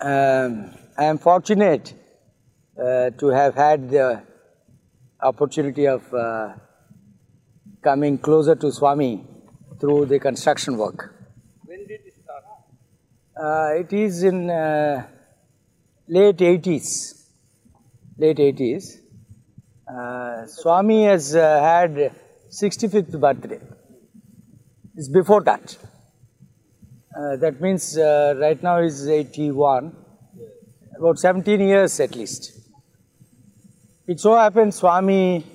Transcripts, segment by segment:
I am fortunate to have had the opportunity of coming closer to Swami through the construction work. When did it start? It is in late 80s. Late 80s. Swami has had 65th birthday. It's before that. That means right now is 81. About 17 years at least. It so happened Swami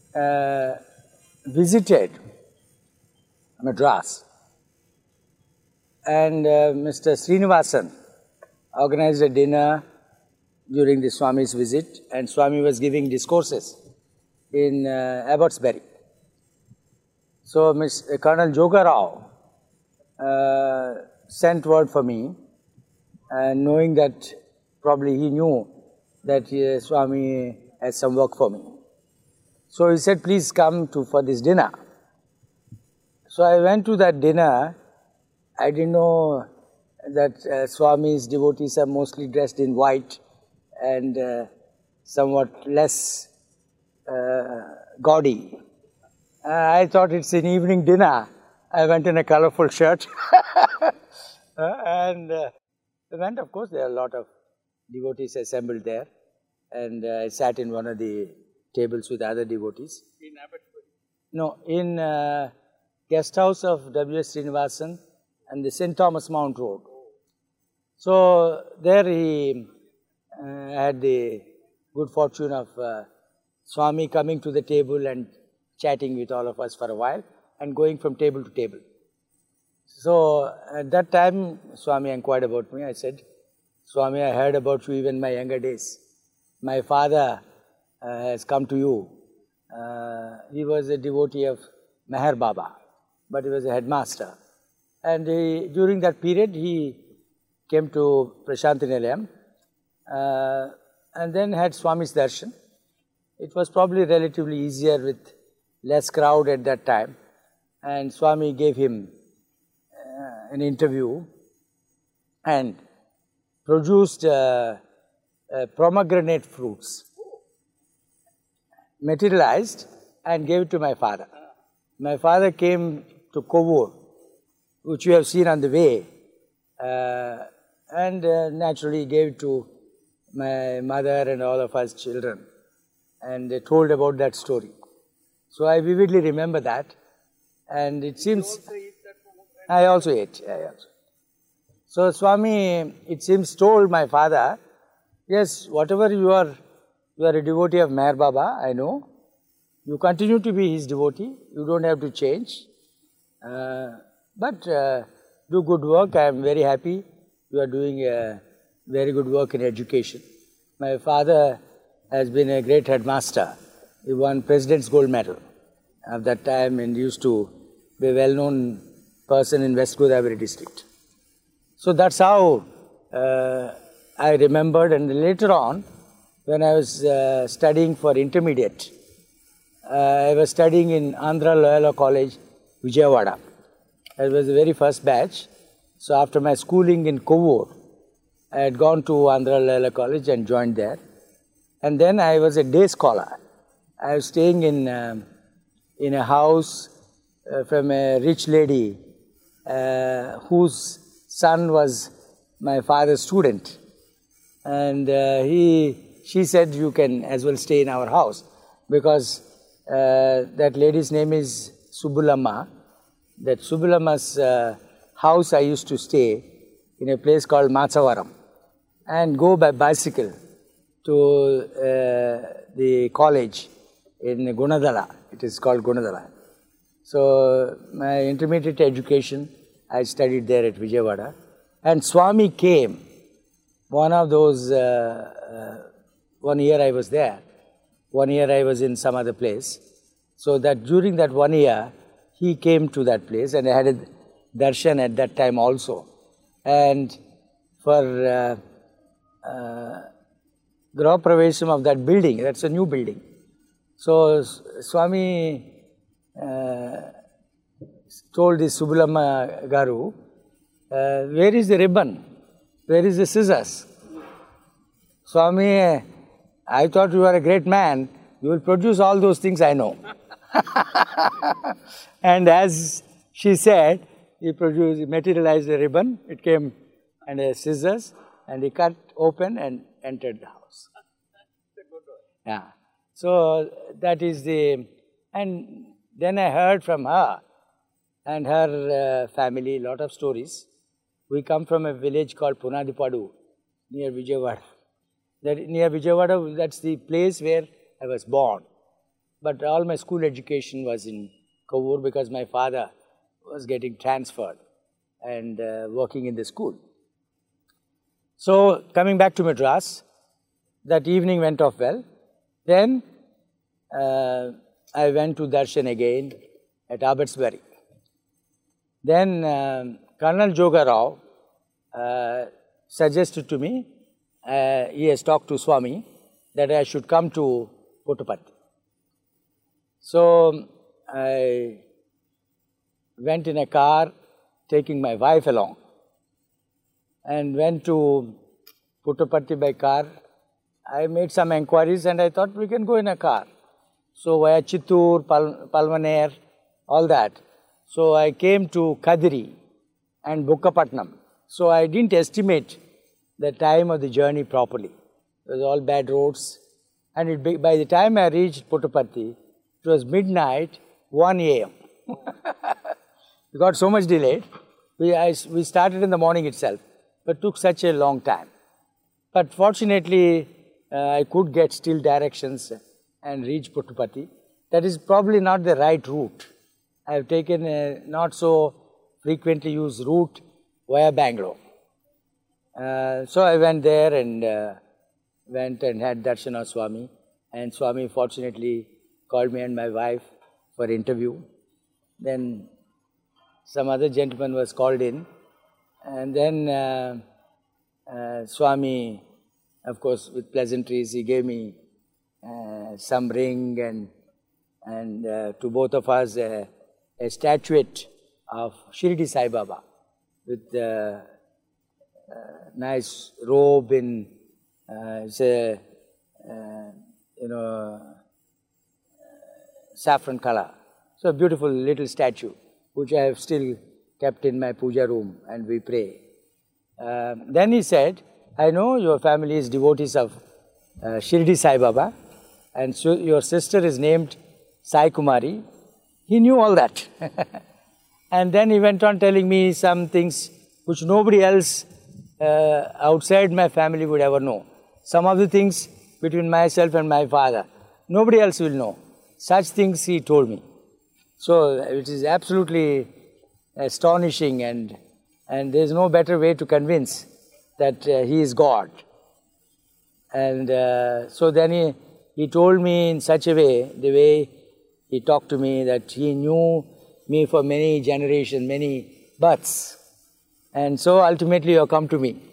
visited Madras, and Mr. Srinivasan organized a dinner during the Swami's visit, and Swami was giving discourses in Abbotsbury. So Colonel Jogarao sent word for me, and knowing that probably he knew that Swami has some work for me. So he said, please come for this dinner. So I went to that dinner. I didn't know that Swami's devotees are mostly dressed in white and somewhat less gaudy. I thought it's an evening dinner. I went in a colorful shirt. And went, of course, there are a lot of devotees assembled there. And I sat in one of the tables with other devotees. In Abbotsbury? No, in guest house of W.S. Srinivasan and the St. Thomas Mount Road. So there he had the good fortune of Swami coming to the table and chatting with all of us for a while and going from table to table. So at that time, Swami inquired about me. I said, Swami, I heard about you even in my younger days. My father has come to you. He was a devotee of Meher Baba, but he was a headmaster. And during that period, he came to Prasanthi Nilayam and then had Swami's darshan. It was probably relatively easier with less crowd at that time. And Swami gave him an interview and produced pomegranate fruits, materialized, and gave it to my father. My father came to Kovur, which you have seen on the way, and naturally gave it to my mother and all of us children, and they told about that story. So I vividly remember that, and it seems... I also ate. So Swami, it seems, told my father, yes, whatever you are a devotee of Meher Baba, I know. You continue to be his devotee. You don't have to change. But do good work. I am very happy you are doing very good work in education. My father has been a great headmaster. He won President's Gold Medal at that time and used to be a well-known person in West Godavari district. So that's how I remembered, and later on, when I was studying for intermediate, I was studying in Andhra Loyola College, Vijayawada. I was the very first batch. So after my schooling in Kovur, I had gone to Andhra Loyola College and joined there. And then I was a day scholar. I was staying in a house from a rich lady whose son was my father's student. And she said, you can as well stay in our house, because that lady's name is Subbulamma. That Subbulamma's house I used to stay in a place called Matsavaram and go by bicycle to the college in Gunadala. It is called Gunadala. So my intermediate education, I studied there at Vijayawada. And Swami came, one of those, 1 year I was there. 1 year I was in some other place. So that during that 1 year, he came to that place, and I had a darshan at that time also. And for Graha Pravesham of that building, that's a new building. So Swami told this Subbulamma Garu, where is the ribbon? Where is the scissors? Swami, I thought you were a great man. You will produce all those things I know. And as she said, he materialized a ribbon. It came and a scissors, and he cut open and entered the house. Yeah. So that is and then I heard from her and her family a lot of stories. We come from a village called Punadipadu near Vijayawada. Near Vijayawada, that's the place where I was born. But all my school education was in Kovur because my father was getting transferred and working in the school. So coming back to Madras, that evening went off well. Then I went to darshan again at Abbotsbury. Then Colonel Joga Rao suggested to me, he has talked to Swami, that I should come to Puttaparthi. So I went in a car, taking my wife along, and went to Puttaparthi by car. I made some enquiries and I thought we can go in a car. So via Chittoor, Palmaner, all that. So I came to Kadiri and Bukkapatnam. So I didn't estimate the time of the journey properly. It was all bad roads. And by the time I reached Puttaparthi, it was midnight, 1 a.m. We got so much delayed. We started in the morning itself, but took such a long time. But fortunately, I could get still directions and reach Puttaparthi. That is probably not the right route. I have taken a not so frequently used route via Bangalore. So I went there and went and had darshan of Swami. And Swami fortunately called me and my wife for interview. Then some other gentleman was called in. And then Swami, of course, with pleasantries, he gave me some ring and to both of us a statuette of Shirdi Sai Baba with a nice robe in it's a saffron color. So a beautiful little statue, which I have still kept in my puja room, and we pray. Then he said, I know your family is devotees of Shirdi Sai Baba, and so your sister is named Sai Kumari. He knew all that. And then he went on telling me some things which nobody else outside my family would ever know. Some of the things between myself and my father, nobody else will know. Such things he told me. So it is absolutely astonishing, and there is no better way to convince that he is God. And so then he told me in such a way, the way he talked to me, that he knew me for many generations, many births. And so ultimately you have come to me.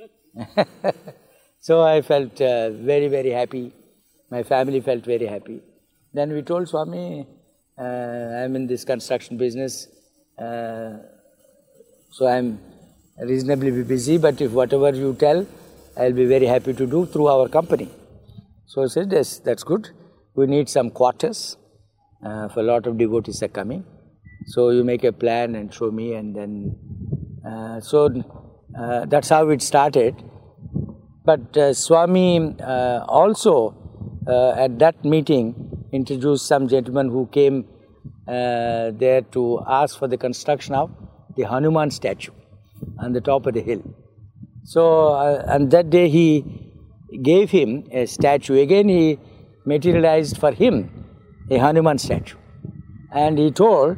So I felt very, very happy. My family felt very happy. Then we told Swami, I'm in this construction business, so I'm reasonably busy, but if whatever you tell, I'll be very happy to do through our company. So I said, yes, that's good. We need some quarters, for a lot of devotees are coming. So you make a plan and show me, and then, that's how it started. But Swami also, at that meeting, introduced some gentlemen who came there to ask for the construction of the Hanuman statue on the top of the hill. So, on that day he gave him a statue. Again he materialized for him a Hanuman statue. And he told,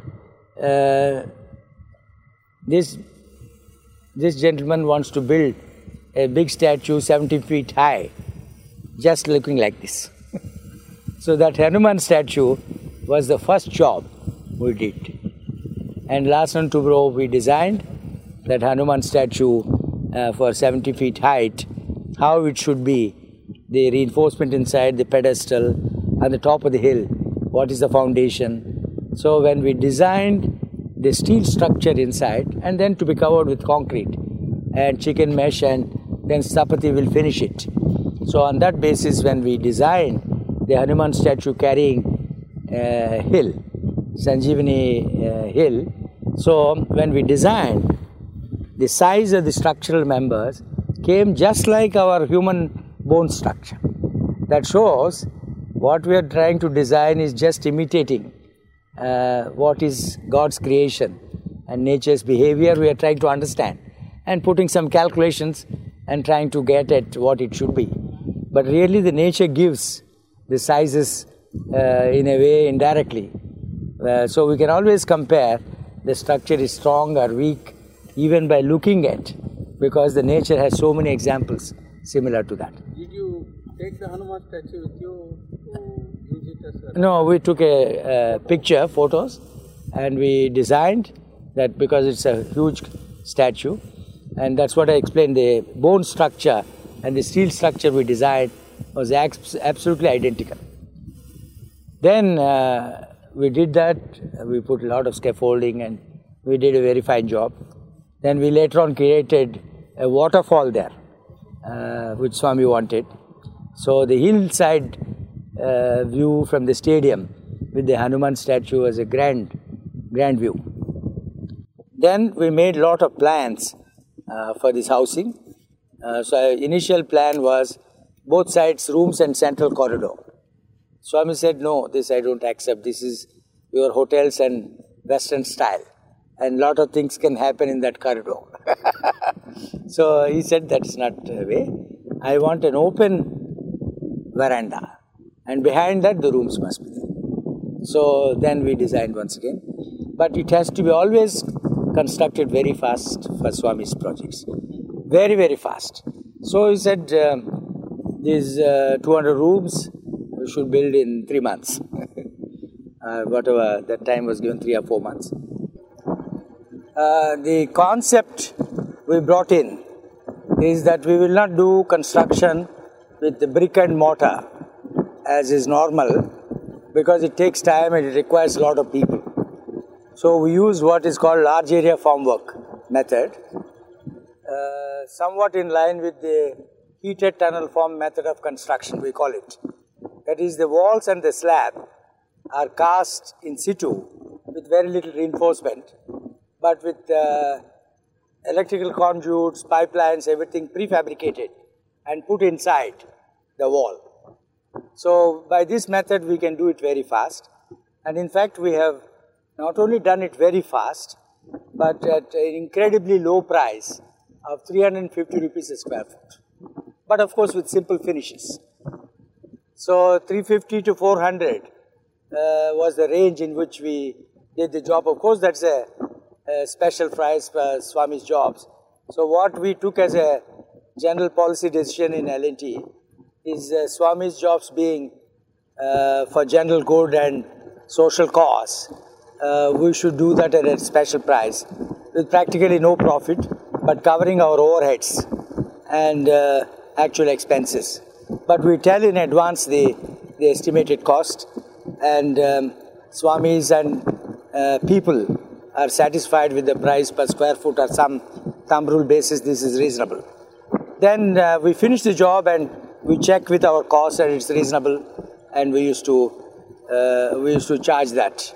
this gentleman wants to build a big statue 70 feet high, just looking like this. So that Hanuman statue was the first job we did. And Larsen & Toubro, we designed that Hanuman statue for 70 feet height, how it should be, the reinforcement inside, the pedestal, on the top of the hill, what is the foundation. So when we designed the steel structure inside, and then to be covered with concrete and chicken mesh, and then Sapati will finish it. So on that basis, when we designed the Hanuman statue carrying hill, Sanjeevani hill, so when we designed, the size of the structural members came just like our human bone structure. That shows what we are trying to design is just imitating what is God's creation and nature's behavior. We are trying to understand and putting some calculations and trying to get at what it should be. But really the nature gives the sizes in a way indirectly. So we can always compare the structure is strong or weak even by looking at, because the nature has so many examples similar to that. Did you take the Hanuman statue with you to use it as a... No, we took a picture, photos, and we designed that because it's a huge statue, and that's what I explained, the bone structure and the steel structure we designed was absolutely identical. Then we did that, we put a lot of scaffolding and we did a very fine job. Then we later on created a waterfall there, which Swami wanted. So the hillside view from the stadium with the Hanuman statue was a grand view. Then we made a lot of plans for this housing. So our initial plan was both sides rooms and central corridor. Swami said, no, this I don't accept. This is your hotels and Western style. And a lot of things can happen in that corridor. So he said, that's not the way. I want an open veranda. And behind that, the rooms must be there. So then we designed once again. But it has to be always constructed very fast for Swami's projects. Very, very fast. So he said, these 200 rooms we should build in 3 months. Whatever that time was given, 3 or 4 months. The concept we brought in is that we will not do construction with the brick and mortar as is normal, because it takes time and it requires a lot of people. So we use what is called large area formwork method, somewhat in line with the heated tunnel form method of construction, we call it. That is, the walls and the slab are cast in situ with very little reinforcement, but with electrical conduits, pipelines, everything prefabricated and put inside the wall. So by this method we can do it very fast, and in fact we have not only done it very fast, but at an incredibly low price of 350 rupees a square foot, but of course with simple finishes. So 350 to 400 was the range in which we did the job. Of course that's a special price for Swami's jobs. So what we took as a general policy decision in L&T is Swami's jobs being for general good and social cause, we should do that at a special price with practically no profit, but covering our overheads and actual expenses. But we tell in advance the estimated cost, and Swamis and people are satisfied with the price per square foot or some thumb rule basis. This is reasonable. Then we finish the job and we check with our cost and it's reasonable, and we used to charge that.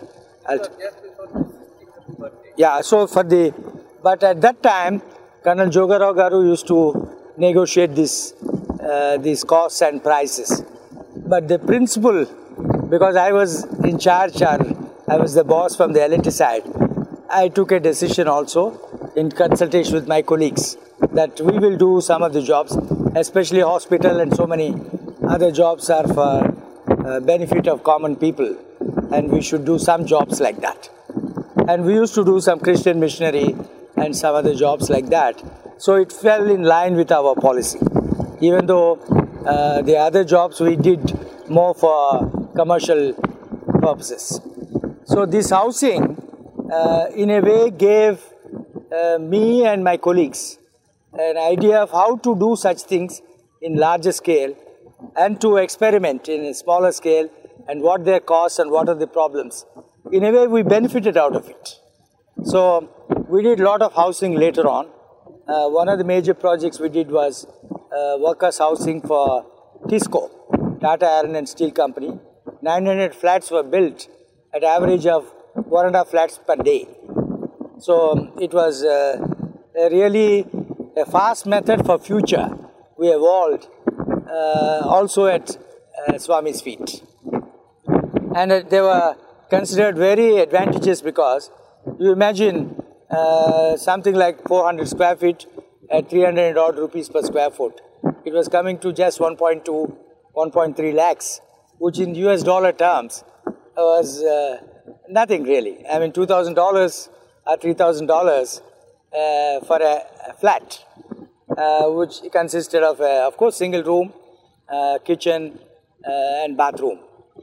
Yeah, so but at that time, Colonel Jogarao Garu used to negotiate these costs and prices. But the principle, because I was in charge, or I was the boss from the L&T side, I took a decision also in consultation with my colleagues that we will do some of the jobs, especially hospital and so many other jobs are for benefit of common people, and we should do some jobs like that. And we used to do some Christian missionary and some other jobs like that. So it fell in line with our policy, even though the other jobs we did more for commercial purposes. So this housing in a way gave me and my colleagues an idea of how to do such things in larger scale and to experiment in a smaller scale and what their costs and what are the problems. In a way we benefited out of it. So we did a lot of housing later on. One of the major projects we did was workers' housing for TISCO, Tata Iron and Steel Company. 900 flats were built at average of 1.5 flats per day. So it was really a fast method for future. We evolved also at Swami's feet. And they were considered very advantageous because you imagine something like 400 square feet at 300 odd rupees per square foot. It was coming to just 1.2, 1.3 lakhs, which in US dollar terms was nothing really. I mean, $2,000 or $3,000 for a flat, which consisted of course, single room, kitchen, and bathroom.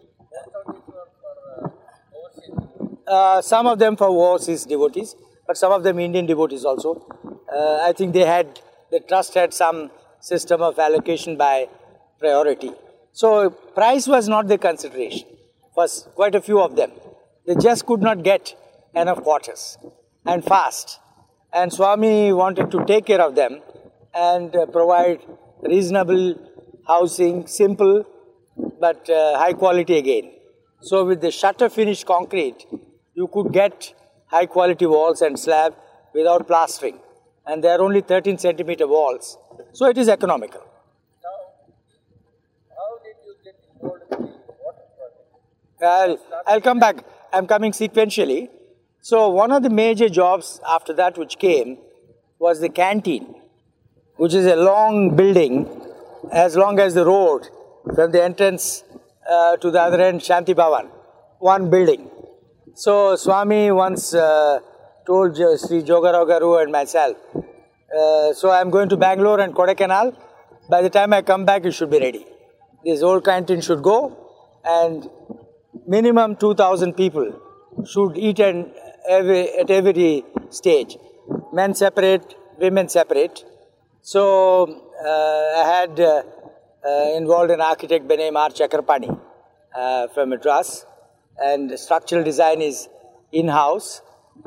Some of them for overseas devotees, but some of them Indian devotees also. I think the trust had some system of allocation by priority. So price was not the consideration for quite a few of them. They just could not get enough quarters and fast. And Swami wanted to take care of them and provide reasonable housing, simple but high quality again. So with the shutter finished concrete, you could get high quality walls and slab without plastering. And they are only 13 centimeter walls. So it is economical. Now, how did you get involved in the water project? I'll come back. I'm coming sequentially. So one of the major jobs after that which came was the canteen, which is a long building as long as the road from the entrance to the other end, Shanti Bhavan, one building. So Swami once told Sri Jogarao Garu and myself, so I'm going to Bangalore and Kodaikanal. By the time I come back, it should be ready. This old canteen should go, and minimum 2,000 people should eat at every stage. Men separate, women separate. So I had involved an architect by name R. Chakrapani from Madras, and structural design is in-house,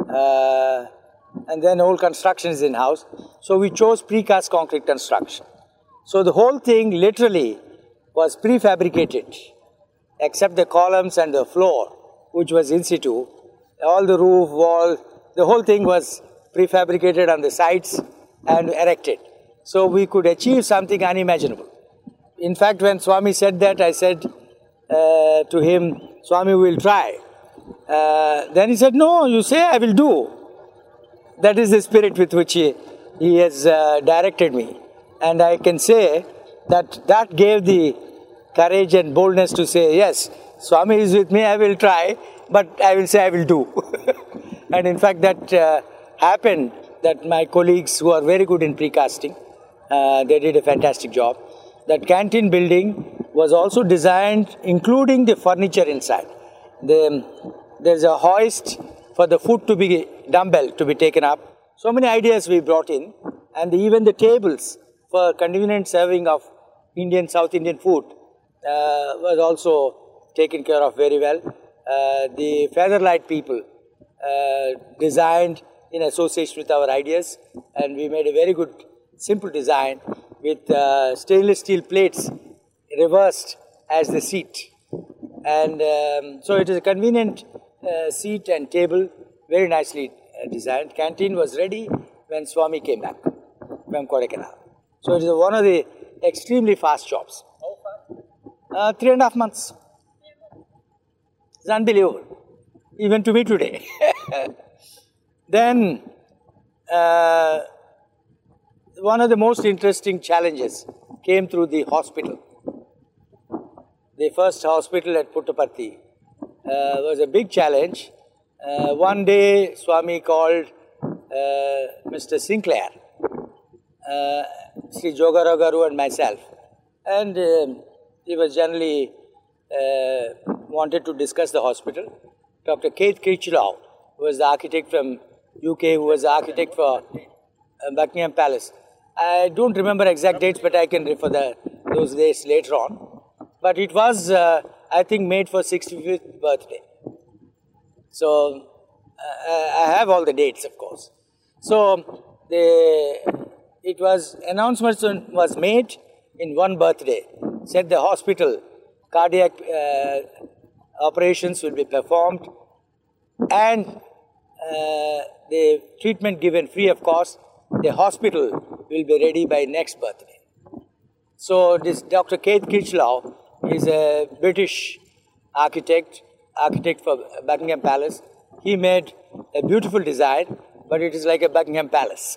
and then whole construction is in-house. So we chose precast concrete construction. So the whole thing literally was prefabricated, except the columns and the floor, which was in situ. All the roof, wall, the whole thing was prefabricated on the sides and erected. So we could achieve something unimaginable. In fact, when Swami said that, I said to him, Swami, we'll try. Then he said, no, you say, I will do. That is the spirit with which he has directed me. And I can say that gave the courage and boldness to say, yes, Swami is with me, I will try, but I will say I will do. And in fact, that happened, that my colleagues who are very good in precasting, they did a fantastic job. That canteen building was also designed, including the furniture inside. There's a hoist for the food to be, dumbbell to be taken up. So many ideas we brought in, and even the tables for convenient serving of Indian, South Indian food was also taken care of very well. The Featherlight people designed in association with our ideas, and we made a very good, simple design with stainless steel plates reversed as the seat. And so it is a convenient seat and table, very nicely designed. Canteen was ready when Swami came back from Kodaikanal. So it is one of the extremely fast jobs. How fast? 3.5 months. It's unbelievable, even to me today. Then, one of the most interesting challenges came through the hospital. The first hospital at Puttaparthi was a big challenge. One day, Swami called Mr. Sinclair, Sri Jogarao Garu and myself, and he was generally wanted to discuss the hospital. Dr. Keith Kirchlau, who was the architect from UK, who was the architect for Buckingham Palace. I don't remember exact dates, but I can refer those days later on. But it was, I think, made for 65th birthday. So, I have all the dates, of course. So, announcement was made in one birthday. said the hospital, cardiac operations will be performed and the treatment given free of cost. The hospital will be ready by next birthday. So this Dr. Keith Critchlow is a British architect for Buckingham Palace. He made a beautiful design, but it is like a Buckingham Palace.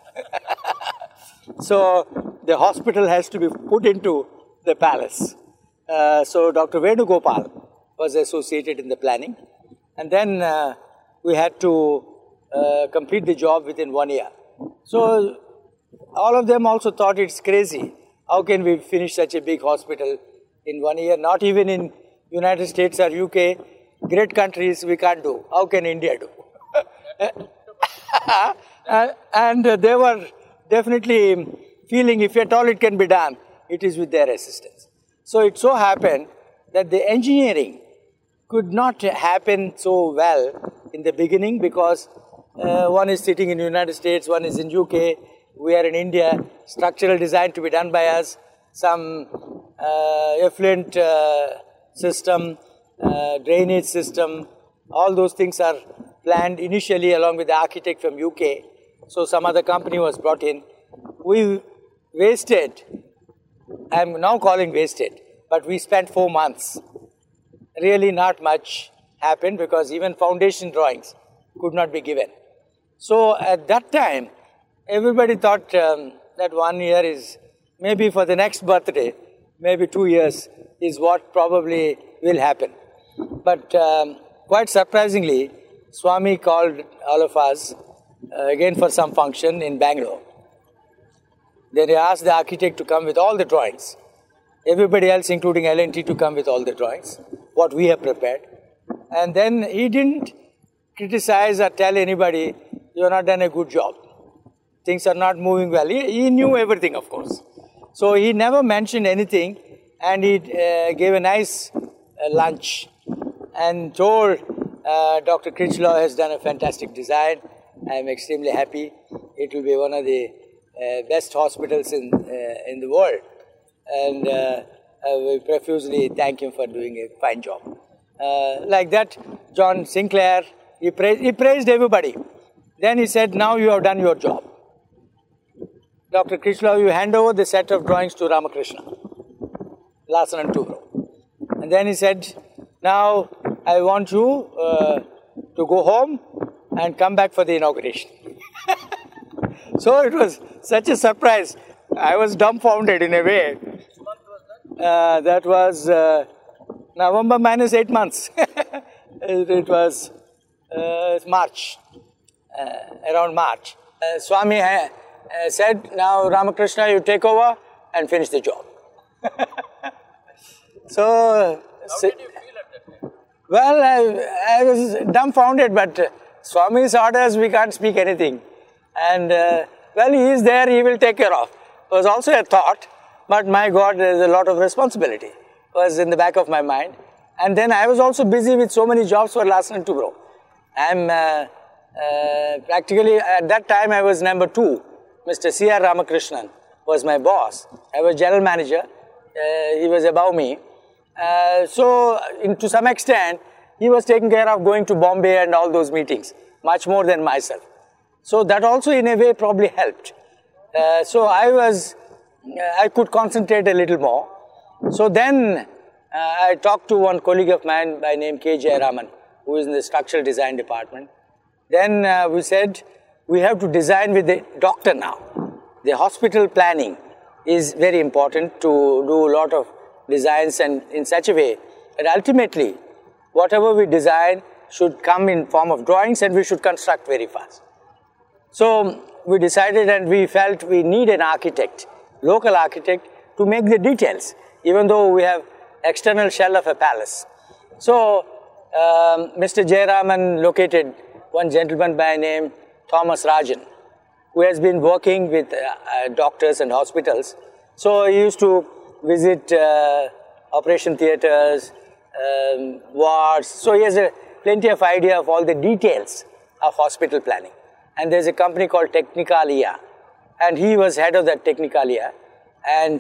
So the hospital has to be put into the palace. So Dr. Venugopal was associated in the planning. And then we had to complete the job within 1 year. So all of them also thought it's crazy. How can we finish such a big hospital in 1 year? Not even in United States or UK, great countries, we can't do. How can India do? And they were definitely feeling if at all it can be done, it is with their assistance. So it so happened that the engineering could not happen so well in the beginning because one is sitting in the United States, one is in UK, we are in India, structural design to be done by us, some effluent system, drainage system, all those things are planned initially along with the architect from UK. So some other company was brought in. We wasted, I'm now calling wasted, but we spent 4 months. Really not much happened because even foundation drawings could not be given. So at that time, everybody thought that 1 year is maybe for the next birthday, maybe 2 years is what probably will happen. But quite surprisingly, Swami called all of us again for some function in Bangalore. Then he asked the architect to come with all the drawings. Everybody else, including L&T, to come with all the drawings, what we have prepared. And then he didn't criticize or tell anybody, you have not done a good job. Things are not moving well. He knew everything, of course. So he never mentioned anything, and he gave a nice lunch and told Dr. Critchlow has done a fantastic design. I am extremely happy. It will be one of the best hospitals in the world. And we profusely thank him for doing a fine job. Like that, John Sinclair, he praised everybody. Then he said, now you have done your job. Dr. Critchlow, you hand over the set of drawings to Ramakrishna, Larsen and Toubro. And then he said, now I want you to go home and come back for the inauguration. So it was such a surprise. I was dumbfounded in a way. Which month was that? That was November minus 8 months. It was March, around March. Swami said, now Ramakrishna, you take over and finish the job. So, How did you feel at that time? well, I was dumbfounded, but Swami's orders, we can't speak anything. And, well, he is there, he will take care of. It was also a thought, but my God, there is a lot of responsibility. Was in the back of my mind. And then I was also busy with so many jobs for Larsen & Toubro. I'm practically, at that time, I was number 2. Mr. C.R. Ramakrishnan was my boss. I was general manager. He was above me. So, to some extent, he was taking care of going to Bombay and all those meetings, much more than myself. So, that also in a way probably helped. So, I could concentrate a little more. So, then I talked to one colleague of mine by name K. Jayaraman, who is in the structural design department. Then we said, we have to design with the doctor now. The hospital planning is very important to do a lot of designs and in such a way that ultimately whatever we design should come in form of drawings and we should construct very fast. So we decided and we felt we need an architect, local architect, to make the details, even though we have external shell of a palace. So Mr. Jayaraman located one gentleman by name Thomas Rajan, who has been working with doctors and hospitals. So he used to visit operation theatres, wards. So he has plenty of idea of all the details of hospital planning. And there's a company called Technicalia, and he was head of that Technicalia. And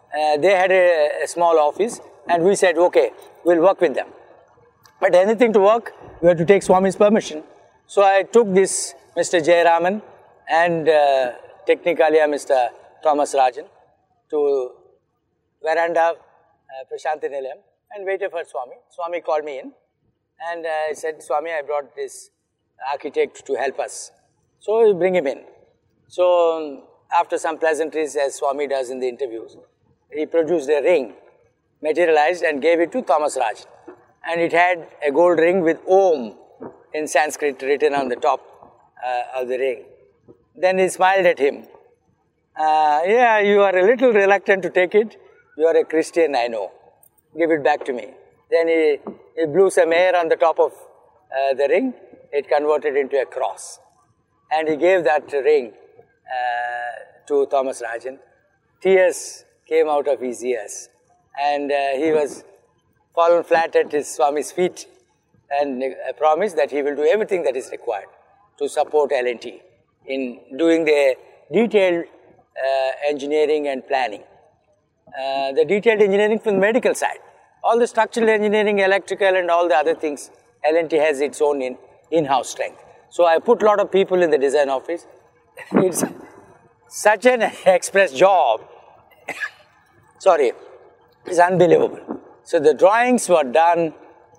they had a small office, and we said, okay, we'll work with them. But anything to work, we had to take Swami's permission. So I took this Mr. Jayaraman and technically Mr. Thomas Rajan to veranda Prashanti Nilayam and waited for Swami. Swami called me in and I said, Swami, I brought this architect to help us. So we bring him in. So after some pleasantries, as Swami does in the interviews, he produced a ring, materialized and gave it to Thomas Rajan. And it had a gold ring with Om in Sanskrit written on the top of the ring. Then he smiled at him. Yeah, you are a little reluctant to take it. You are a Christian, I know. Give it back to me. Then he blew some air on the top of the ring. It converted into a cross. And he gave that ring to Thomas Rajan. Tears came out of his ears. And he was fallen flat at his Swami's feet and promised that he will do everything that is required to support L&T in doing the detailed engineering and planning. The detailed engineering from the medical side. All the structural engineering, electrical and all the other things, L&T has its own in-house strength. So I put a lot of people in the design office. It's such an express job. Sorry, it's unbelievable. So the drawings were done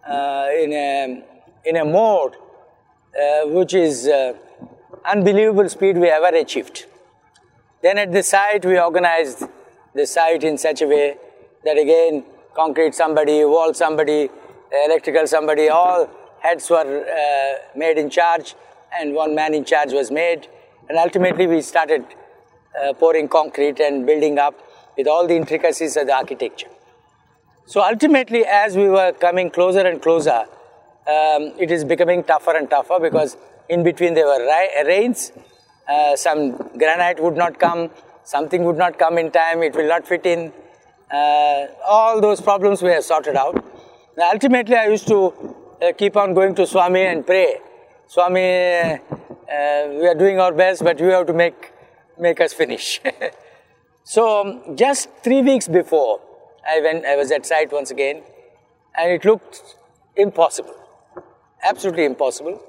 in a mode which is unbelievable speed we ever achieved. Then at the site, we organized the site in such a way that again, concrete somebody, wall somebody, electrical somebody, all heads were made in charge and one man in charge was made. And ultimately we started pouring concrete and building up with all the intricacies of the architecture. So ultimately, as we were coming closer and closer, it is becoming tougher and tougher because in between there were rains, some granite would not come, something would not come in time, it will not fit in. All those problems were sorted out. Now, ultimately, I used to keep on going to Swami and pray. Swami, we are doing our best, but you have to make us finish. So just 3 weeks before, I was at site once again, and it looked impossible, absolutely impossible.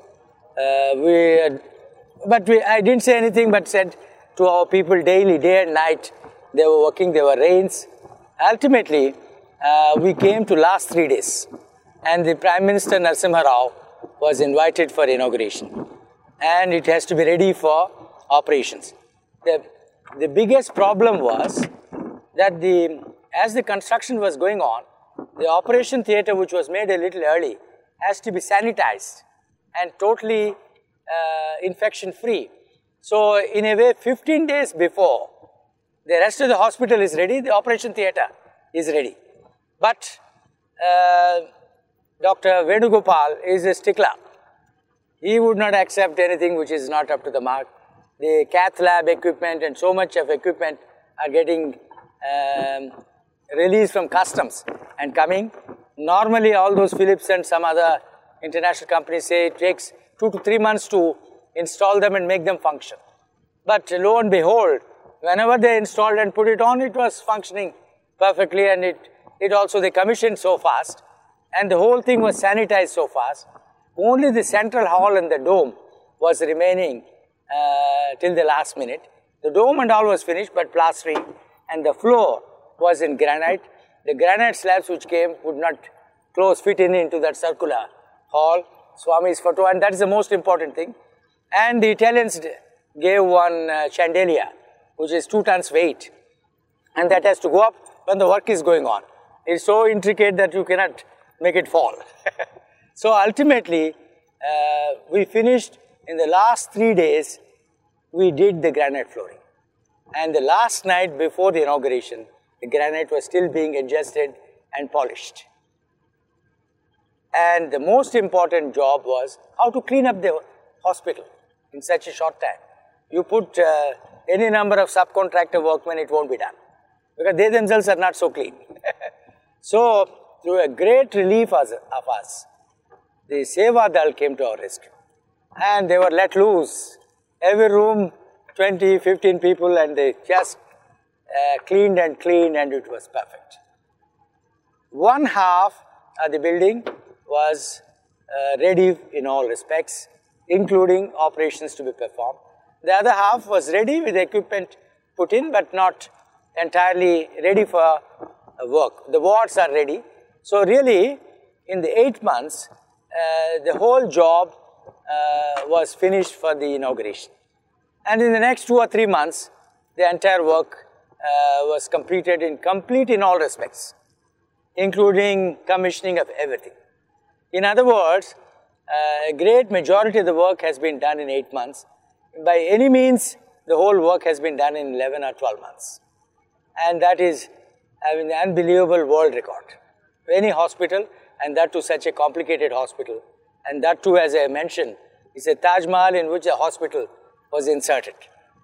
I didn't say anything, but said to our people daily, day and night, they were working, there were rains. Ultimately, we came to last 3 days, and the Prime Minister Narasimha Rao was invited for inauguration, and it has to be ready for operations. The biggest problem was that as the construction was going on, the operation theatre, which was made a little early, has to be sanitized and totally infection-free. So, in a way, 15 days before the rest of the hospital is ready, the operation theatre is ready. But Dr. Venugopal is a stickler. He would not accept anything which is not up to the mark. The cath lab equipment and so much of equipment are getting released from customs and coming. Normally, all those Philips and some other international companies say it takes 2 to 3 months to install them and make them function. But lo and behold, whenever they installed and put it on, it was functioning perfectly, and it also they commissioned so fast, and the whole thing was sanitized so fast. Only the central hall and the dome was remaining till the last minute. The dome and all was finished, but plastering, and the floor was in granite. The granite slabs which came would not fit into that circular hall. Swami's photo, and that is the most important thing. And the Italians gave one chandelier, which is 2 tons weight, and that has to go up when the work is going on. It's so intricate that you cannot make it fall. So ultimately, we finished in the last 3 days, we did the granite flooring. And the last night before the inauguration, the granite was still being adjusted and polished. And the most important job was how to clean up the hospital in such a short time. You put any number of subcontractor workmen, it won't be done, because they themselves are not so clean. So, through a great relief of us, the Seva Dal came to our rescue, and they were let loose. Every room, 20, 15 people, and they just cleaned and it was perfect. One half of the building was ready in all respects, including operations to be performed. The other half was ready with equipment put in, but not entirely ready for work. The wards are ready. So really, in the 8 months, the whole job was finished for the inauguration. And in the next 2 or 3 months, the entire work was completed in all respects, including commissioning of everything. In other words, a great majority of the work has been done in 8 months. By any means, the whole work has been done in 11 or 12 months. And that is, an unbelievable world record. Any hospital, and that too such a complicated hospital, and that too, as I mentioned, is a Taj Mahal in which a hospital was inserted.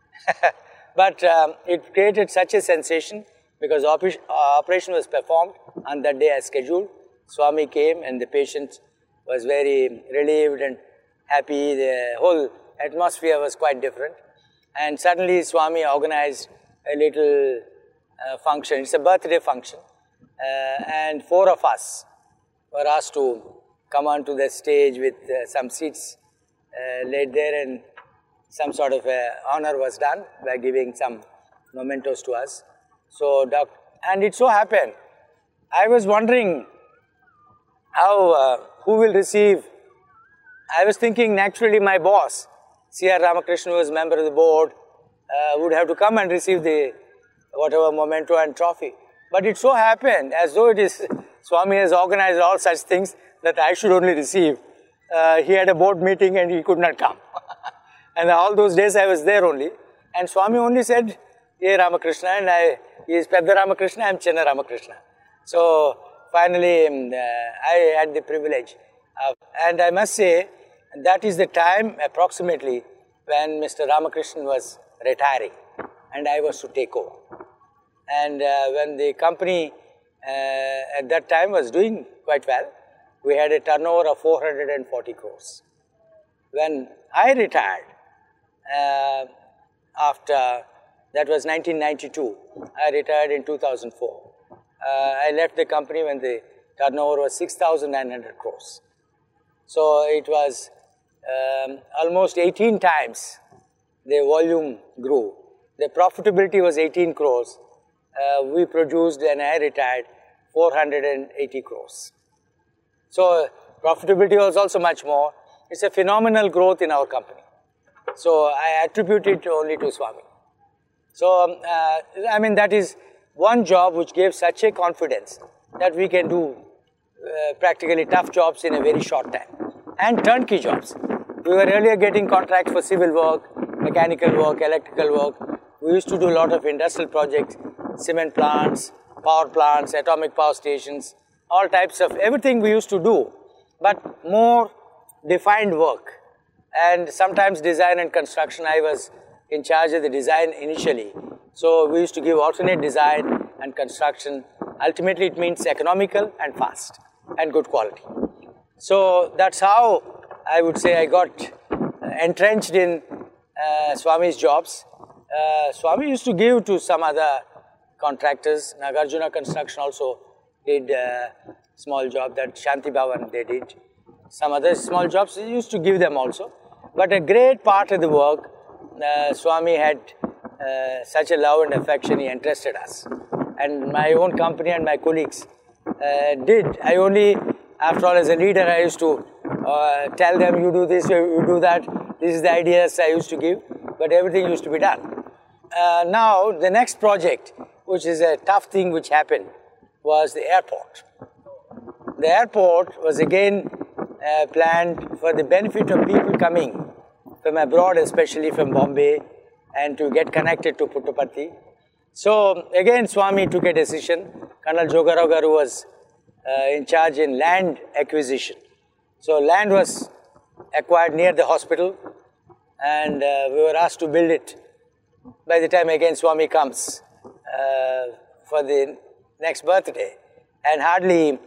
But it created such a sensation because operation was performed on that day as scheduled. Swami came and the patient was very relieved and happy. The whole atmosphere was quite different. And suddenly Swami organized a little function. It's a birthday function. And 4 of us were asked to come onto the stage with some seats laid there, and some sort of honor was done by giving some mementos to us. So, and it so happened, I was wondering how, who will receive. I was thinking naturally my boss, C.R. Ramakrishna, who was member of the board, would have to come and receive the whatever memento and trophy. But it so happened, as though it is Swami has organized all such things, that I should only receive. He had a board meeting and he could not come. And all those days I was there only. And Swami only said, "Hey Ramakrishna," and he is Pedda Ramakrishna, I am Chinna Ramakrishna. So finally I had the privilege. And I must say, that is the time approximately when Mr. Ramakrishnan was retiring and I was to take over. And when the company at that time was doing quite well, we had a turnover of 440 crores. When I retired, after, that was 1992, I retired in 2004. I left the company when the turnover was 6,900 crores. So it was almost 18 times the volume grew. The profitability was 18 crores. We produced, and I retired, 480 crores. So profitability was also much more. It's a phenomenal growth in our company. So I attribute it only to Swami. So, that is one job which gave such a confidence that we can do practically tough jobs in a very short time. And turnkey jobs. We were earlier getting contracts for civil work, mechanical work, electrical work. We used to do a lot of industrial projects, cement plants, power plants, atomic power stations, all types of everything we used to do, but more defined work. And sometimes design and construction, I was in charge of the design initially. So we used to give alternate design and construction. Ultimately it means economical and fast and good quality. So that's how I would say I got entrenched in Swami's jobs. Swami used to give to some other contractors. Nagarjuna Construction also did a small job, that Shanti Bhavan they did. Some other small jobs he used to give them also. But a great part of the work, Swami had such a love and affection, he entrusted us. And my own company and my colleagues did. I only, after all, as a leader, I used to tell them, you do this, you do that. This is the ideas I used to give, but everything used to be done. Now, the next project, which is a tough thing which happened, was the airport. The airport was again planned for the benefit of people coming from abroad, especially from Bombay, and to get connected to Puttaparthi. So again, Swami took a decision. Colonel Jogarao Garu was in charge in land acquisition. So land was acquired near the hospital, and we were asked to build it. By the time again Swami comes for the next birthday, and hardly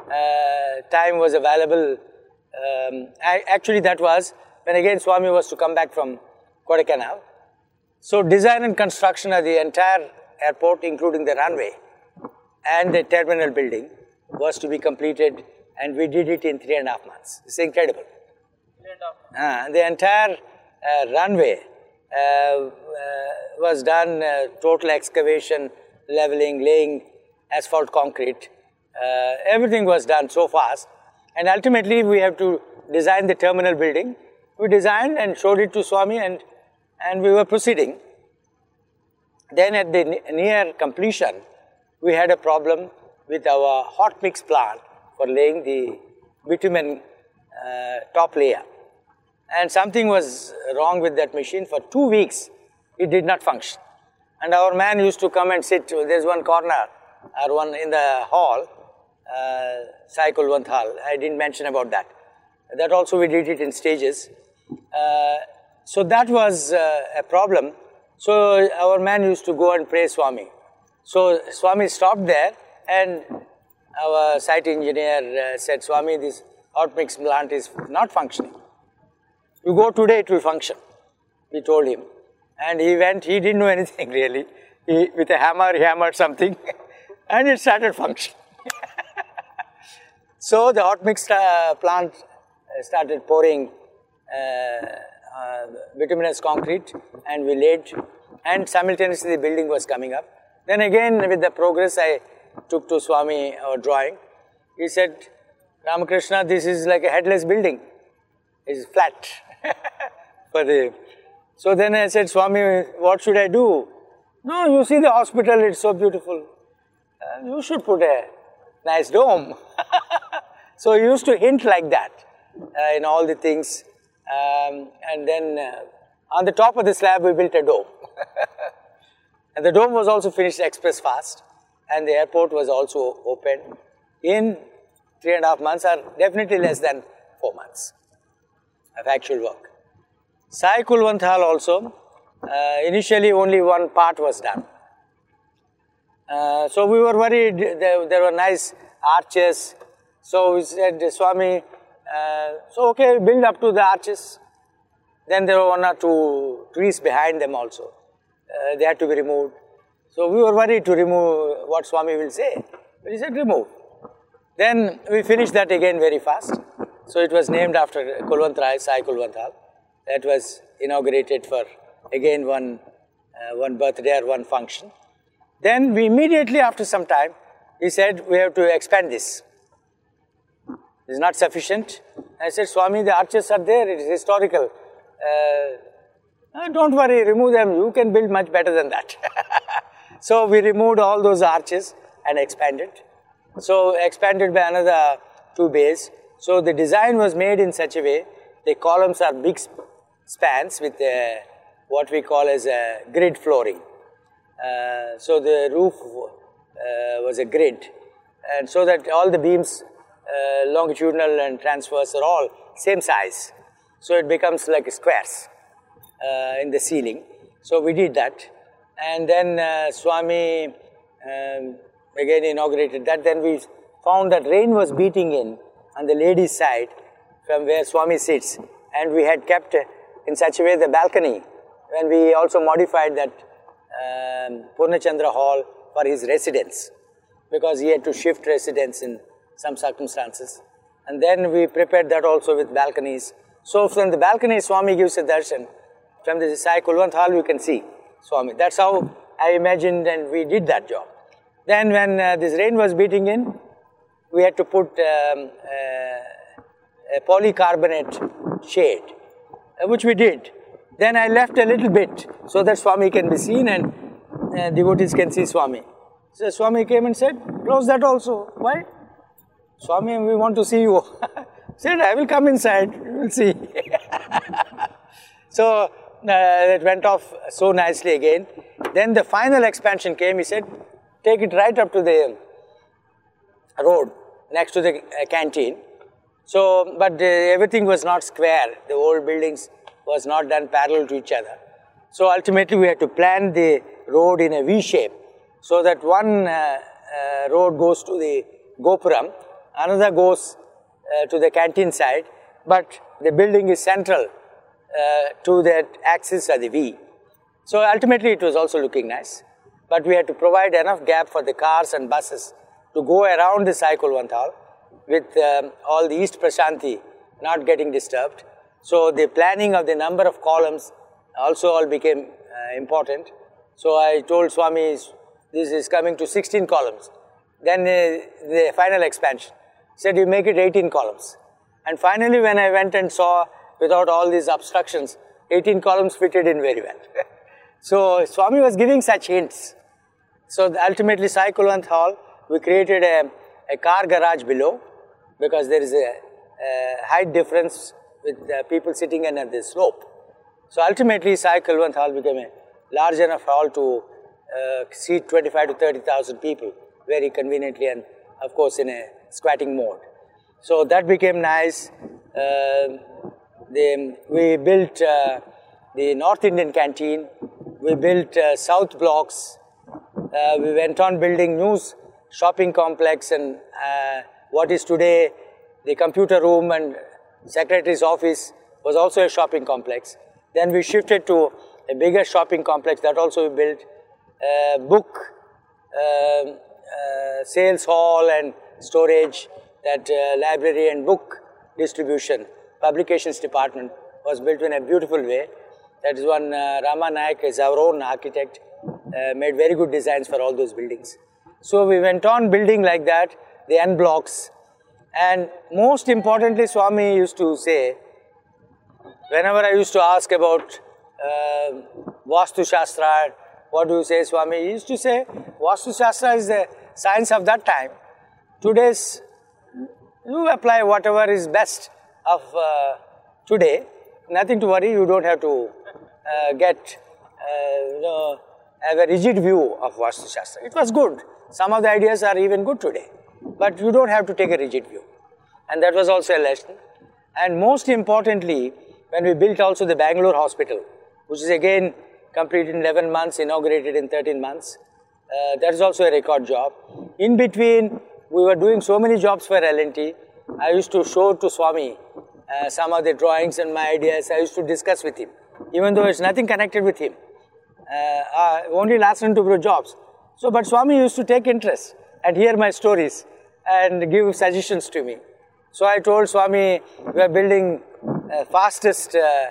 time was available. Actually, that was when again Swami was to come back from Kodaikanal. So design and construction of the entire airport, including the runway and the terminal building, was to be completed, and we did it in 3.5 months. It's incredible. 3.5 months. The entire runway was done, total excavation, leveling, laying asphalt concrete. Everything was done so fast, and ultimately we have to design the terminal building. We designed and showed it to Swami, and we were proceeding. Then at the near completion, we had a problem with our hot mix plant for laying the bitumen top layer. And something was wrong with that machine. For 2 weeks, it did not function. And our man used to come and sit. There's one corner, or one in the hall, Sai Kulwant Hall. I didn't mention about that. That also we did it in stages. So that was a problem. So our man used to go and pray Swami. So Swami stopped there, and our site engineer said, Swami, this hot mix plant is not functioning. You go today, it will function. We told him. And he went, he didn't know anything really. With a hammer, he hammered something, and it started functioning. So the hot mix plant started pouring bituminous concrete, and we laid, and simultaneously the building was coming up. Then again, with the progress, I took to Swami our drawing. He said, Ramakrishna, this is like a headless building. It's flat. So then I said, Swami, what should I do? No, you see the hospital, it's so beautiful. You should put a nice dome. So he used to hint like that in all the things. And then on the top of the slab, we built a dome. And the dome was also finished express fast. And the airport was also opened in 3.5 months, or definitely less than 4 months of actual work. Sai Kulwant Hall also, initially only one part was done. So we were worried, there were nice arches. So we said, Swami, so okay, build up to the arches. Then there were 1 or 2 trees behind them also. They had to be removed. So we were worried to remove what Swami will say. But he said, remove. Then we finished that again very fast. So it was named after Kulwant Rai, Sai Kulwant Hall. That was inaugurated for, again, one birthday or one function. Then we immediately after some time, he said, we have to expand this. It's not sufficient. I said, Swami, the arches are there, it is historical. Don't worry, remove them, you can build much better than that. So we removed all those arches and expanded. So expanded by another 2 bays. So the design was made in such a way, the columns are big spans with what we call as a grid flooring. So the roof was a grid, and so that all the beams, longitudinal and transverse, are all same size. So it becomes like squares in the ceiling. So we did that, and then Swami again inaugurated that. Then we found that rain was beating in on the ladies' side from where Swami sits, and we had kept in such a way the balcony, when we also modified that Purnachandra Hall for his residence, because he had to shift residence in some circumstances. And then we prepared that also with balconies. So from the balcony, Swami gives a darshan. From the Sai Kulwant Hall, you can see Swami. That's how I imagined, and we did that job. Then when this rain was beating in, we had to put a polycarbonate shade, which we did. Then I left a little bit so that Swami can be seen and devotees can see Swami. So Swami came and said, close that also. Why? Swami, we want to see you. Said, I will come inside, you will see. So it went off so nicely again. Then the final expansion came, he said, take it right up to the road next to the canteen. So, but everything was not square. The old buildings was not done parallel to each other. So ultimately we had to plan the road in a V shape, so that one road goes to the Gopuram, another goes to the canteen side, but the building is central to that axis of the V. So ultimately it was also looking nice. but we had to provide enough gap for the cars and buses to go around the Sai Kulwant Hall with all the East Prashanti not getting disturbed. So the planning of the number of columns also all became important. So I told Swami, this is coming to 16 columns. Then the final expansion said, you make it 18 columns. And finally, when I went and saw, without all these obstructions, 18 columns fitted in very well. So Swami was giving such hints. So ultimately, Sai Kulwant Hall, we created a car garage below, because there is a height difference with people sitting in at the slope. So ultimately, Sai Kulwant Hall became a large enough hall to seat 25 to 30,000 people very conveniently, and of course in a squatting mode. So that became nice. We built the North Indian canteen. We built south blocks. We went on building new shopping complex, and what is today the computer room and secretary's office was also a shopping complex. Then we shifted to a bigger shopping complex that also we built, book, sales hall and storage, that library and book distribution, publications department was built in a beautiful way. That is one Rama Nayak is our own architect, made very good designs for all those buildings. So we went on building like that, the N blocks. And most importantly, Swami used to say, whenever I used to ask about Vastu Shastra, what do you say, Swami? He used to say, Vastu Shastra is the science of that time. Today's, you apply whatever is best of today. Nothing to worry, you don't have to have a rigid view of Vastu Shastra. It was good. Some of the ideas are even good today. But you don't have to take a rigid view. And that was also a lesson. And most importantly, when we built also the Bangalore hospital, which is again completed in 11 months, inaugurated in 13 months, that is also a record job. In between, we were doing so many jobs for L&T. I used to show to Swami some of the drawings and my ideas. I used to discuss with him, even though it's nothing connected with him. Only Larsen & Toubro jobs. So, but Swami used to take interest and hear my stories and give suggestions to me. So I told Swami, we are building fastest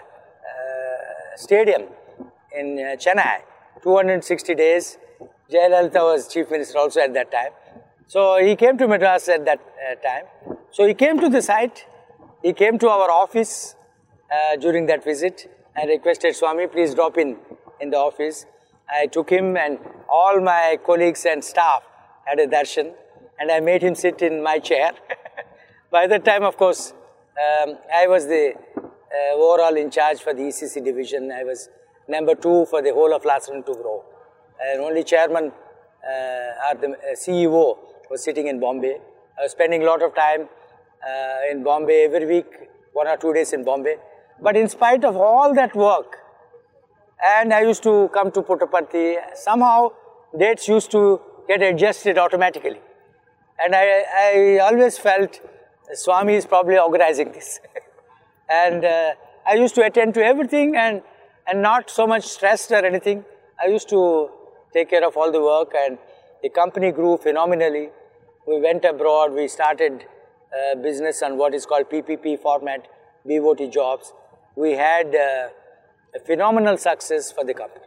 stadium in Chennai, 260 days. Jayalalitha was Chief Minister also at that time. So he came to Madras at that time. So he came to the site, he came to our office during that visit and requested Swami, please drop in the office. I took him and all my colleagues and staff had a darshan, and I made him sit in my chair. By that time, of course, I was the overall in charge for the ECC division. I was number 2 for the whole of Larsen & Toubro. And only chairman or the CEO was sitting in Bombay. I was spending a lot of time in Bombay every week, 1 or 2 days in Bombay. But in spite of all that work, and I used to come to Puttaparthi, somehow dates used to get adjusted automatically. And I always felt Swami is probably organizing this. And I used to attend to everything and not so much stressed or anything. I used to take care of all the work, and the company grew phenomenally. We went abroad, we started business on what is called PPP format, BOT jobs. We had a phenomenal success for the company.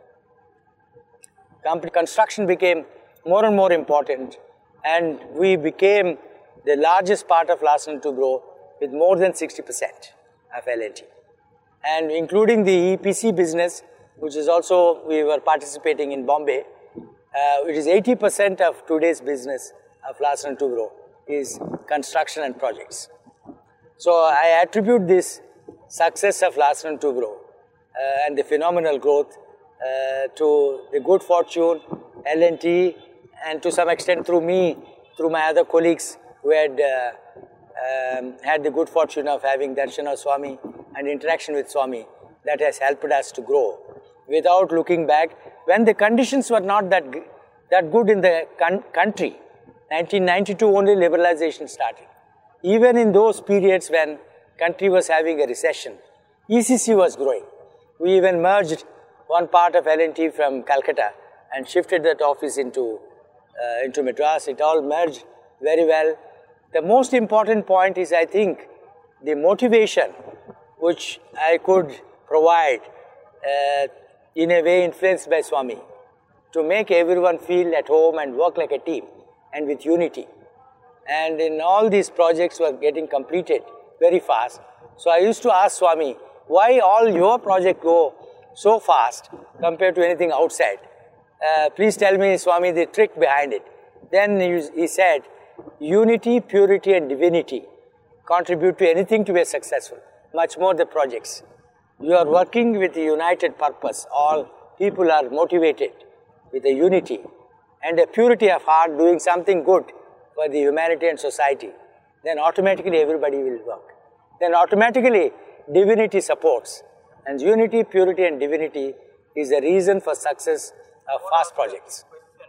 Construction became more and more important, and we became the largest part of Larsen & Toubro with more than 60% of L&T. And including the EPC business, which is also, we were participating in Bombay, it is 80% of today's business of Larsen & Toubro is construction and projects. So I attribute this success of Larsen & Toubro and the phenomenal growth to the good fortune, L&T, and to some extent through me, through my other colleagues who had had the good fortune of having darshan of Swami and interaction with Swami, that has helped us to grow. Without looking back, when the conditions were not that good in the country, 1992 only liberalization started. Even in those periods when country was having a recession, ECC was growing. We even merged one part of L&T from Calcutta and shifted that office into Madras. It all merged very well. The most important point is, I think, the motivation which I could provide, in a way influenced by Swami, to make everyone feel at home and work like a team and with unity. And in all these projects were getting completed very fast. So I used to ask Swami, why all your projects go so fast compared to anything outside? Please tell me, Swami, the trick behind it. Then he said, unity, purity and divinity contribute to anything to be successful, much more the projects. You are working with a united purpose. All people are motivated with a unity and a purity of heart, doing something good for the humanity and society. Then automatically everybody will work. Then automatically divinity supports. And unity, purity and divinity is the reason for success of fast projects.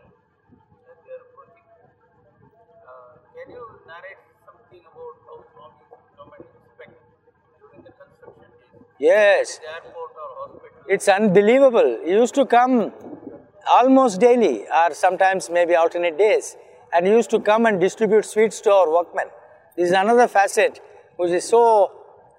Can you narrate something about how Swami come and inspect during the construction days? Yes. The airport or hospital? It's unbelievable. He used to come almost daily or sometimes maybe alternate days, and he used to come and distribute sweets to our workmen. This is another facet which is so,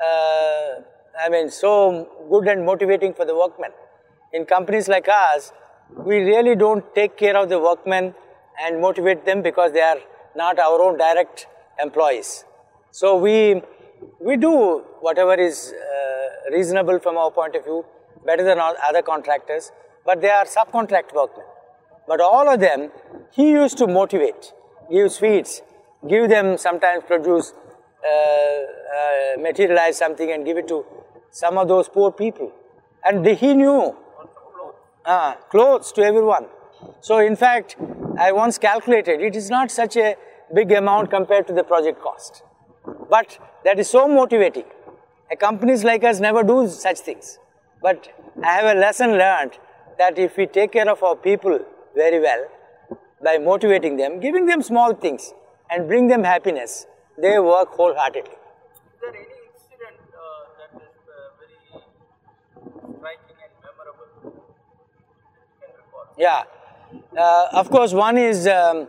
so good and motivating for the workmen. In companies like ours, we really don't take care of the workmen and motivate them because they are not our own direct employees. So we do whatever is reasonable from our point of view, better than all other contractors, but they are subcontract workmen. But all of them, he used to motivate, give sweets, give them sometimes produce, materialize something and give it to some of those poor people. And he knew clothes to everyone. So in fact, I once calculated, it is not such a big amount compared to the project cost. But that is so motivating. Companies like us never do such things. But I have a lesson learned that if we take care of our people very well, by motivating them, giving them small things and bring them happiness, they work wholeheartedly. Is there any incident that is very striking and memorable you can recall? Yeah. Of course, one is the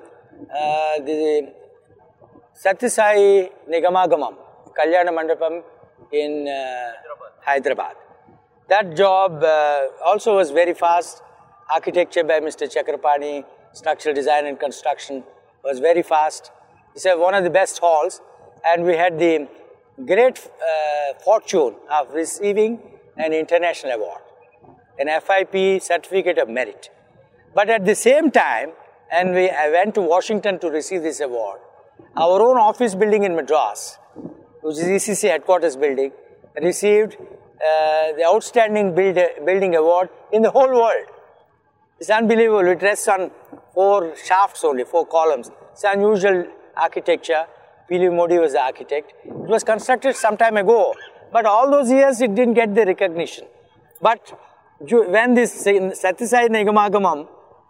Satyasai Nigamagamam, Kalyana Mandapam in Hyderabad. That job also was very fast. Architecture by Mr. Chakrapani, structural design and construction was very fast. It's one of the best halls, and we had the great fortune of receiving an international award, an FIP Certificate of Merit. But at the same time, I went to Washington to receive this award, our own office building in Madras, which is ECC headquarters building, received the outstanding building award in the whole world. It's unbelievable. It rests on 4 shafts only, 4 columns. It's unusual architecture. P.L. Modi was the architect. It was constructed some time ago, but all those years it didn't get the recognition. But when this Satyasai Nigamagamam,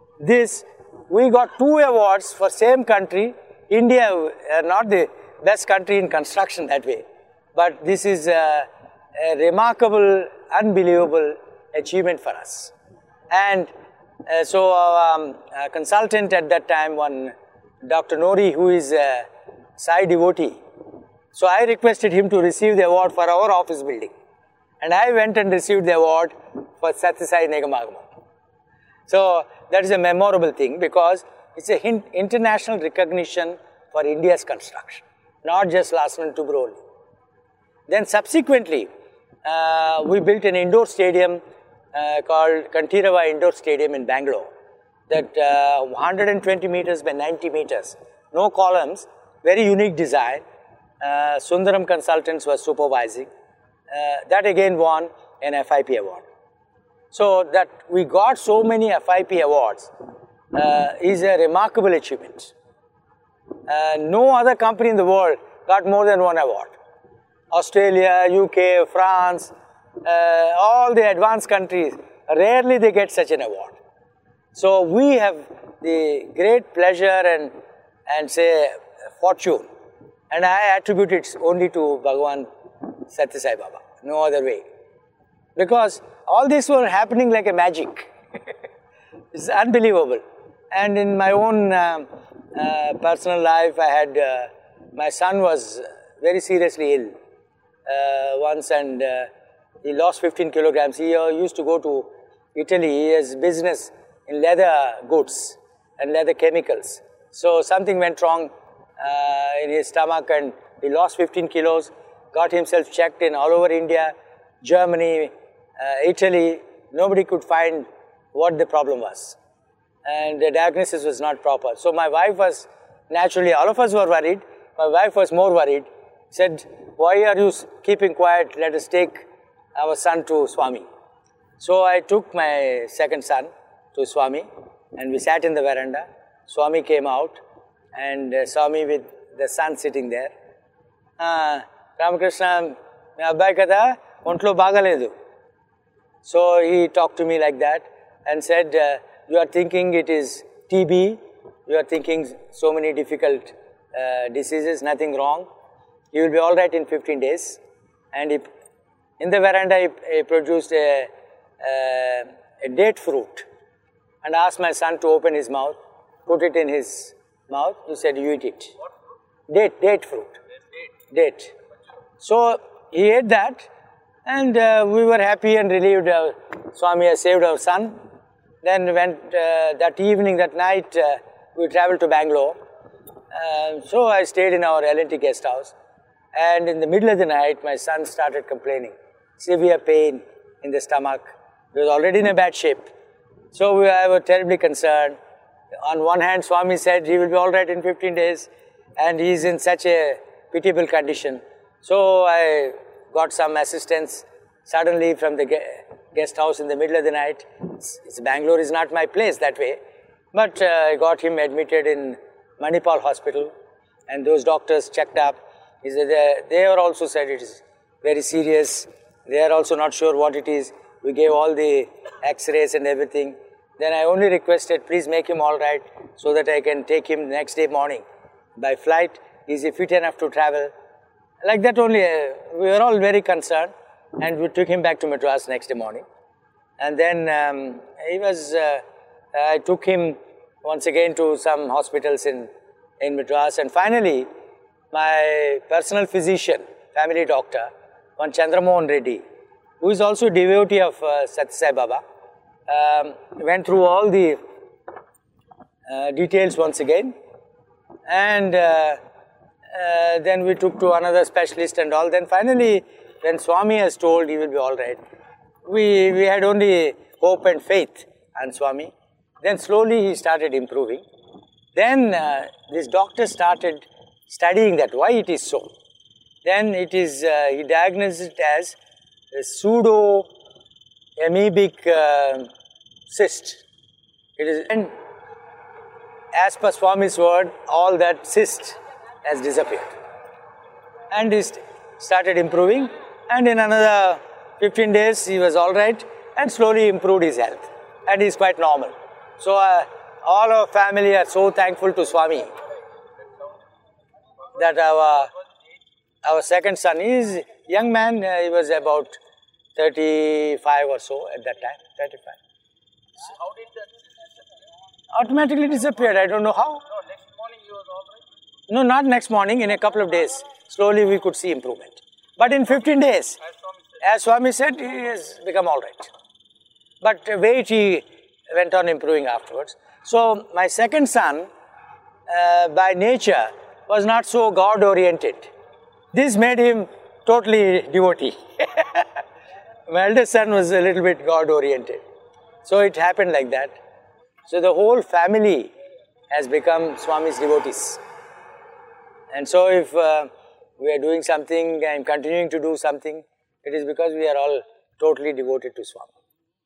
we got 2 awards for same country. India, not the best country in construction that way, but this is a remarkable, unbelievable achievement for us. And so our consultant at that time, one Dr. Nori, who is a Sai devotee, so I requested him to receive the award for our office building. And I went and received the award for Satyasai Nigamagamam. So that is a memorable thing because it's an international recognition for India's construction, not just Larsen & Toubro only. Then subsequently, we built an indoor stadium called Kantirava Indoor Stadium in Bangalore. That 120 meters by 90 meters, no columns, very unique design. Sundaram Consultants was supervising. That again won an FIP award. So that we got so many FIP awards is a remarkable achievement. No other company in the world got more than 1 award. Australia, UK, France, all the advanced countries, rarely they get such an award. So we have the great pleasure and say fortune, and I attribute it only to Bhagavan Satyasai Baba, no other way. Because all this were happening like a magic. It's unbelievable. And in my own personal life, I had, my son was very seriously ill once, and he lost 15 kilograms. He used to go to Italy. He has business in leather goods and leather chemicals. So something went wrong in his stomach, and he lost 15 kilos, got himself checked in all over India, Germany, Italy. Nobody could find what the problem was. And the diagnosis was not proper. So my wife was, naturally, all of us were worried. My wife was more worried. Said, why are you keeping quiet? Let us take our son to Swami. So I took my second son to Swami, and we sat in the veranda. Swami came out and saw me with the son sitting there. Ramakrishna, my abbai kada, ontlo bagaledu. So he talked to me like that and said, you are thinking it is TB, you are thinking so many difficult diseases, nothing wrong. You will be all right in 15 days. And in the veranda, he produced a date fruit and asked my son to open his mouth, put it in his mouth. He said, you eat it. Date fruit. Date. So he ate that, and we were happy and relieved. Swami has saved our son. Then went that evening, that night, we traveled to Bangalore. So I stayed in our L&T guest house. And in the middle of the night, my son started complaining. Severe pain in the stomach. He was already in a bad shape. So I was terribly concerned. On one hand, Swami said he will be all right in 15 days. And he is in such a pitiable condition. So I got some assistance suddenly from the guest house in the middle of the night. Bangalore is not my place that way. But I got him admitted in Manipal Hospital. And those doctors checked up. They also said it is very serious. They are also not sure what it is. We gave all the x-rays and everything. Then I only requested, please make him all right so that I can take him next day morning by flight. Is he fit enough to travel? Like that only, we were all very concerned, and we took him back to Madras next day morning. And then I took him once again to some hospitals in Madras, and finally, my personal physician, family doctor, one Chandramohan Reddy, who is also a devotee of Sathya Sai Baba, went through all the details once again, and then we took to another specialist and all. Then finally, when Swami has told he will be all right, we had only hope and faith on Swami. Then slowly he started improving. Then this doctor started studying that, why it is so. Then it is, he diagnosed it as a pseudo-amoebic cyst. It is, and as per Swami's word, all that cyst has disappeared. And he started improving, and in another 15 days he was all right and slowly improved his health, and he is quite normal. So all our family are so thankful to Swami that our second son, he is a young man, he was about 35 or so at that time, 35. How did that Automatically disappeared, I don't know how. No, next morning you was all right? No, not next morning, in a couple of days. Slowly we could see improvement. But in 15 days, as Swami said, he has become all right. But wait, he went on improving afterwards. So my second son, by nature, was not so God-oriented. This made him totally devotee. My eldest son was a little bit God-oriented. So it happened like that. So the whole family has become Swami's devotees. And so if we are doing something and continuing to do something, it is because we are all totally devoted to Swami.